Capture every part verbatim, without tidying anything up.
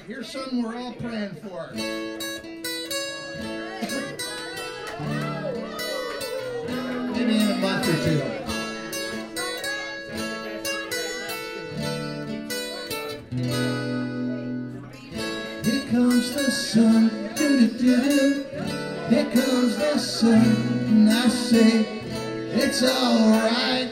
Here's something we're all praying for. Maybe in a month or two. Here comes the sun, doo-doo-doo-doo. Here comes the sun, and I say it's alright.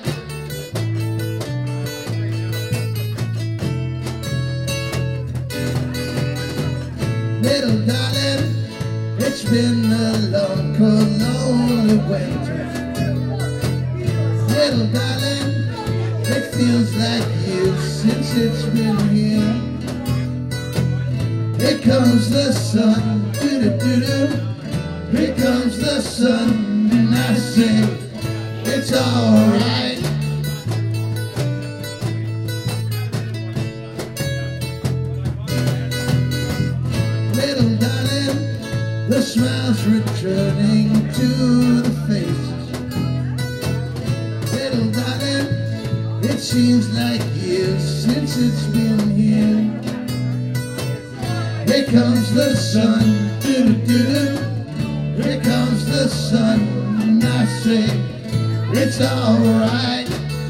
Little darling, it's been a long, cold, lonely winter. Little darling, it feels like years since it's been here. Here comes the sun, doo-doo-doo-doo. Here comes the sun, and I say it's alright. Little darling, the smile's returning to the faces. Little darling, it seems like years since it's been here. Here comes the sun, doo-doo-doo-doo. Here comes the sun, and I say it's alright.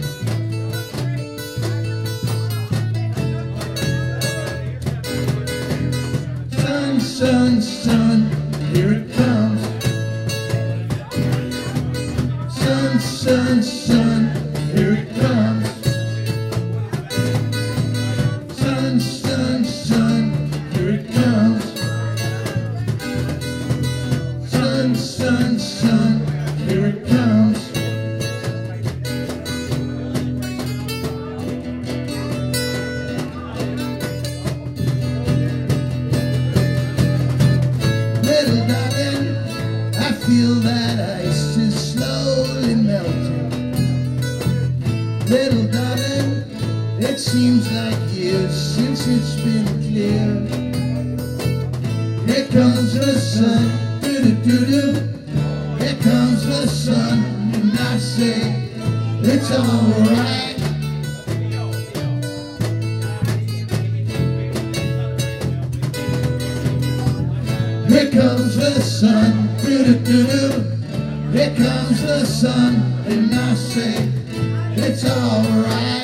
Sun, sun, sun, here it comes. Sun, sun, sun, here it comes. Sun, sun, sun, here it comes. Sun, sun, sun, here it comes. Little darling, I feel that ice is slowly melting. Little darling, it seems like years since it's been clear. Here comes the sun, doo-doo-doo-doo. Here comes the sun, and I say it's alright. Here comes the sun, doo-doo-doo-doo. Here comes the sun, and I say it's alright.